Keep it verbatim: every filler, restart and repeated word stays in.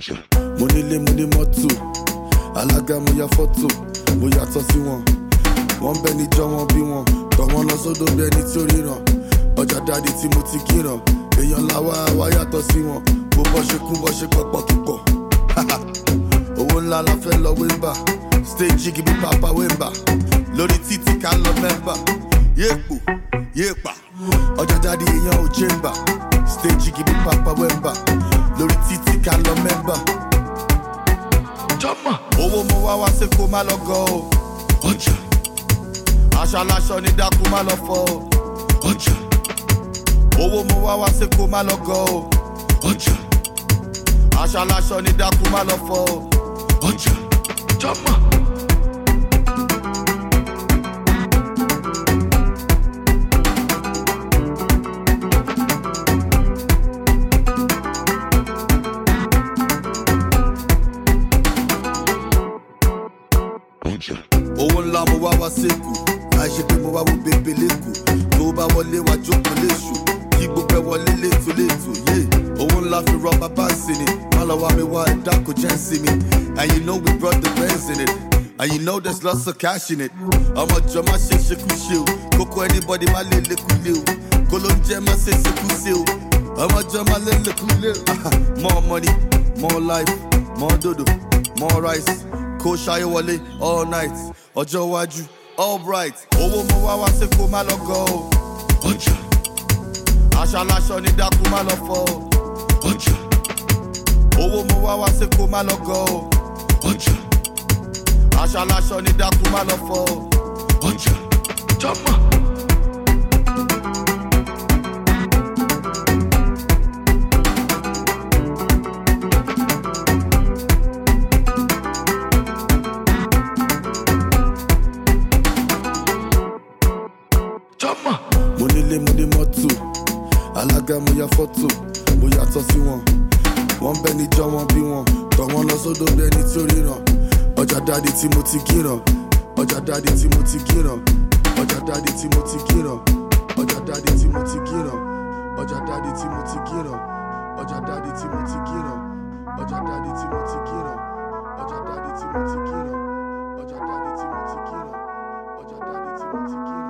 Mo nílé mo ní mọ́tò, alága mo ya fọ́tò, mo yàtọ̀ sí wọn. Wọ́n bẹ níjọ́ wọn bí wọn, tọ̀ wọ́n lọ sódò bí ẹni tí ó ríran. Ọjà dáàdi tí mo ti kíran, èèyàn làwa wá yàtọ̀ sí wọn. Bó bọ́ ṣe kún bọ́ ṣe pọ̀pọ̀ kíkọ̀. Owó ńlá la fẹ́ lọ wémbà, stage gibi papa wémbà. Lórí títí ká lọ mẹ́mbà, yéèpò yéèpà. Ọjà dáàdi èèyàn ò jẹ́mbà, stage gibi papa wémbà. Lórí títí ká lọ mẹ́mbà. Jọ́mọ̀. Owó mo wá wá sí kó má lọ gọ o. Ọjà. Aṣọ aláṣọ ní dákú má lọ fọ o. Ọjà. Owó mo wá wá sí kó má lọ gọ o. Ọjà. Aṣọ aláṣọ ní dákú má lọ fọ o. Ọjà. Jọ́mọ̀. Owó ńlá mo wá wá sékù, àìṣe pé mo wá wo bèbè lẹ́kù. Tó bá wọlé wá jókòó léṣù, kí gbogbo ẹ wọlé létò létò. Yé owó ńlá fi rọ bàbá sí ni, má lọ wá mi wá ẹ̀dá kò jẹ́ sí mi. And you know we brought the bands in it, and you know there's lots of cash in it. Ọmọ jọ má ṣe ṣekú ṣe o, kókó anybody má lè lékú lé o. Kó ló ń jẹ́ má ṣe ṣekú ṣe o, ọmọ jọ má lè lékú lé o. More money, more life, more dodo, more rice. Kó ṣayé wọlé all night, ọjọ́ iwájú all bright. Owó mo wá wá sí kó má lọ gọ o. Ọjà. Aṣọ aláṣọ ní dákú má lọ fọ o. Ọjà. Owó mo wá wá sí kó má lọ gọ o. Ọjà. Aṣọ aláṣọ ní dákú má lọ fọ o. Ọjà. Jọ́mọ̀. Mo nílé mo ní mọ́tò, alága mo ya fọ́tò, mo yàtọ̀ sí wọn. Wọ́n bẹ níjọ́ wọn bí wọn, tọ̀ wọ́n lọ sódò bí ẹni tí ó ríran. Ọjà dáàdi tí mo ti kíran, ọjà dáàdi tí mo ti kíran, ọjà dáàdi tí mo ti kíran, ọjà dáàdi tí mo ti kíran, ọjà dáàdi tí mo ti kíran, ọjà dáàdi tí mo ti kíran, ọjà dáàdi tí mo ti kíran, ọjà dáàdi tí mo ti kíran, ọjà dáàdi tí mo ti kíran, ọjà dáàdi tí mo ti kíran.